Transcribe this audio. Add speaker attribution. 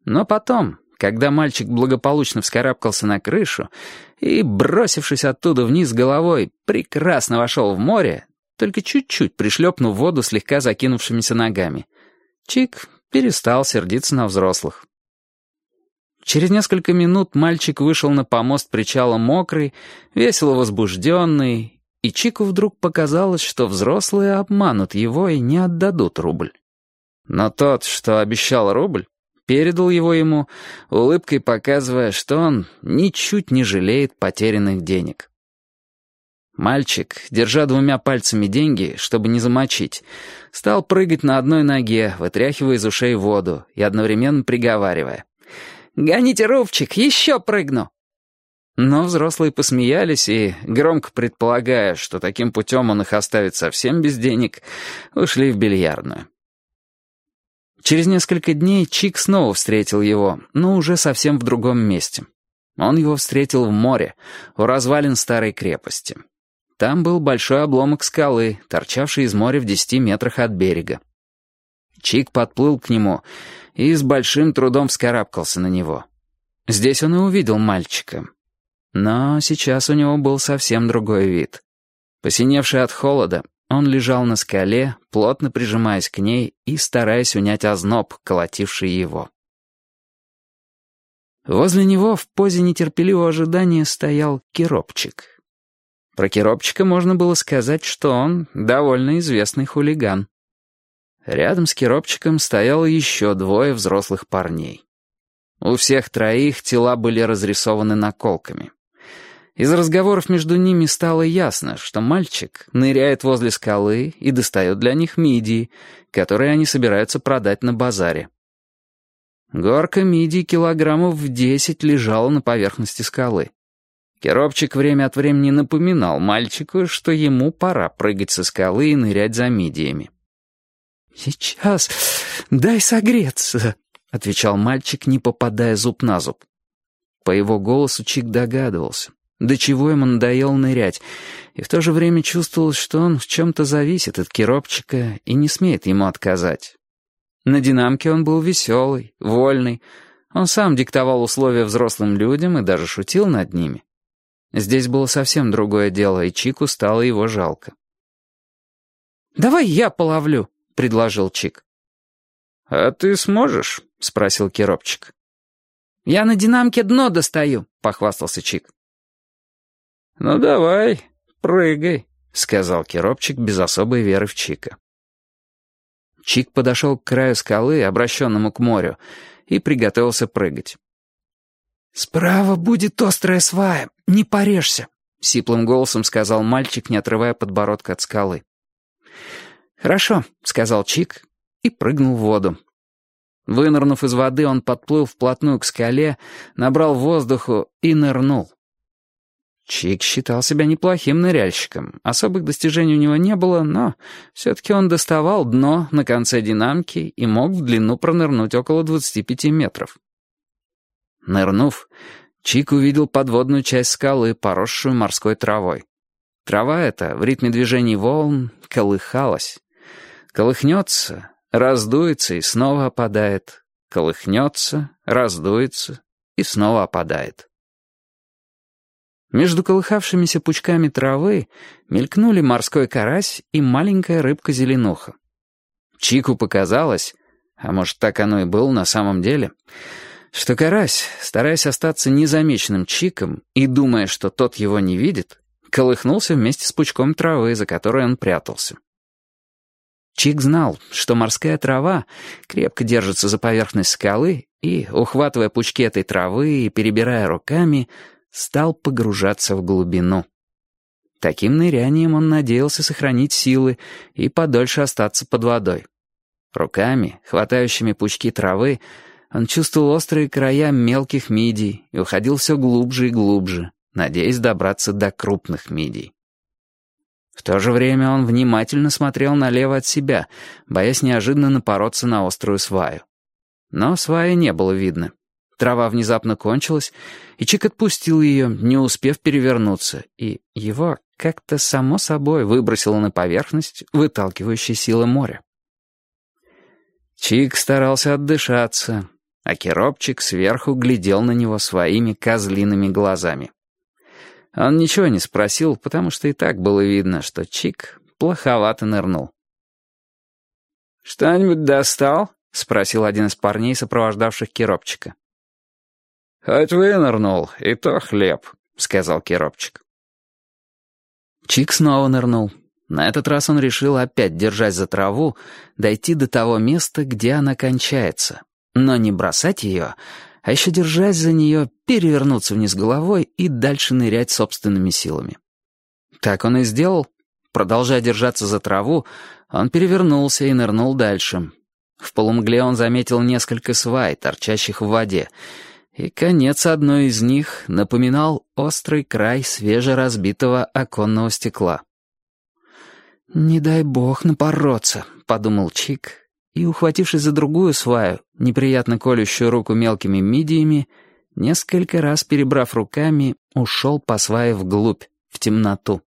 Speaker 1: Но потом, когда мальчик благополучно вскарабкался на крышу и, бросившись оттуда вниз головой, прекрасно вошел в море, только чуть-чуть пришлепнув воду слегка закинувшимися ногами, Чик перестал сердиться на взрослых. Через несколько минут мальчик вышел на помост причала мокрый, весело возбужденный, и Чику вдруг показалось, что взрослые обманут его и не отдадут рубль. Но тот, что обещал рубль, передал его ему, улыбкой показывая, что он ничуть не жалеет потерянных денег. Мальчик, держа двумя пальцами деньги, чтобы не замочить, стал прыгать на одной ноге, вытряхивая из ушей воду и одновременно приговаривая: «Гоните рубчик, еще прыгну!» Но взрослые посмеялись и, громко предполагая, что таким путем он их оставит совсем без денег, ушли в бильярдную. Через несколько дней Чик снова встретил его, но уже совсем в другом месте. Он его встретил в море, у развалин старой крепости. Там был большой обломок скалы, торчавший из моря в 10 метрах от берега. Чик подплыл к нему и с большим трудом вскарабкался на него. Здесь он и увидел мальчика. Но сейчас у него был совсем другой вид. Посиневший от холода, он лежал на скале, плотно прижимаясь к ней и стараясь унять озноб, колотивший его. Возле него в позе нетерпеливого ожидания стоял Керопчик. Про Керопчика можно было сказать, что он довольно известный хулиган. Рядом с Керопчиком стояло еще 2 взрослых парней. У всех троих тела были разрисованы наколками. Из разговоров между ними стало ясно, что мальчик ныряет возле скалы и достает для них мидии, которые они собираются продать на базаре. Горка мидий килограммов в 10 лежала на поверхности скалы. Керопчик время от времени напоминал мальчику, что ему пора прыгать со скалы и нырять за мидиями. «Сейчас дай согреться», — отвечал мальчик, не попадая зуб на зуб. По его голосу Чик догадывался, до чего ему надоело нырять, и в то же время чувствовал, что он в чем-то зависит от Керопчика и не смеет ему отказать. На динамке он был веселый, вольный. Он сам диктовал условия взрослым людям и даже шутил над ними. Здесь было совсем другое дело, и Чику стало его жалко. «Давай я половлю», — предложил Чик. «А ты сможешь?» — спросил Керопчик. «Я на динамке дно достаю», — похвастался Чик. «Ну давай, прыгай», — сказал Керопчик без особой веры в Чика. Чик подошел к краю скалы, обращенному к морю, и приготовился прыгать. «Справа будет острая свая, не порежься», — сиплым голосом сказал мальчик, не отрывая подбородка от скалы. «Хорошо», — сказал Чик и прыгнул в воду. Вынырнув из воды, он подплыл вплотную к скале, набрал воздуху и нырнул. Чик считал себя неплохим ныряльщиком. Особых достижений у него не было, но все-таки он доставал дно на конце динамки и мог в длину пронырнуть около 25 метров. Нырнув, Чик увидел подводную часть скалы, поросшую морской травой. Трава эта в ритме движений волн колыхалась. Колыхнется, раздуется и снова опадает. Колыхнется, раздуется и снова опадает. Между колыхавшимися пучками травы мелькнули морской карась и маленькая рыбка-зеленуха. Чику показалось, а может так оно и было на самом деле, что карась, стараясь остаться незамеченным Чиком и думая, что тот его не видит, колыхнулся вместе с пучком травы, за которой он прятался. Чик знал, что морская трава крепко держится за поверхность скалы и, ухватывая пучки этой травы и перебирая руками, стал погружаться в глубину. Таким нырянием он надеялся сохранить силы и подольше остаться под водой. Руками, хватающими пучки травы, он чувствовал острые края мелких мидий и уходил все глубже и глубже, надеясь добраться до крупных мидий. В то же время он внимательно смотрел налево от себя, боясь неожиданно напороться на острую сваю. Но сваи не было видно. Трава внезапно кончилась, и Чик отпустил ее, не успев перевернуться, и его как-то само собой выбросило на поверхность выталкивающая сила моря. Чик старался отдышаться, а Керопчик сверху глядел на него своими козлиными глазами. Он ничего не спросил, потому что и так было видно, что Чик плоховато нырнул. «Что-нибудь достал?» — спросил один из парней, сопровождавших Керопчика. «Хоть вынырнул, и то хлеб», — сказал Керопчик. Чик снова нырнул. На этот раз он решил, опять держась за траву, дойти до того места, где она кончается. Но не бросать ее, а еще держась за нее, перевернуться вниз головой и дальше нырять собственными силами. Так он и сделал. Продолжая держаться за траву, он перевернулся и нырнул дальше. В полумгле он заметил несколько свай, торчащих в воде, и конец одной из них напоминал острый край свежеразбитого оконного стекла. «Не дай бог напороться», — подумал Чик, и, ухватившись за другую сваю, неприятно колющую руку мелкими мидиями, несколько раз перебрав руками, ушел по свае вглубь, в темноту.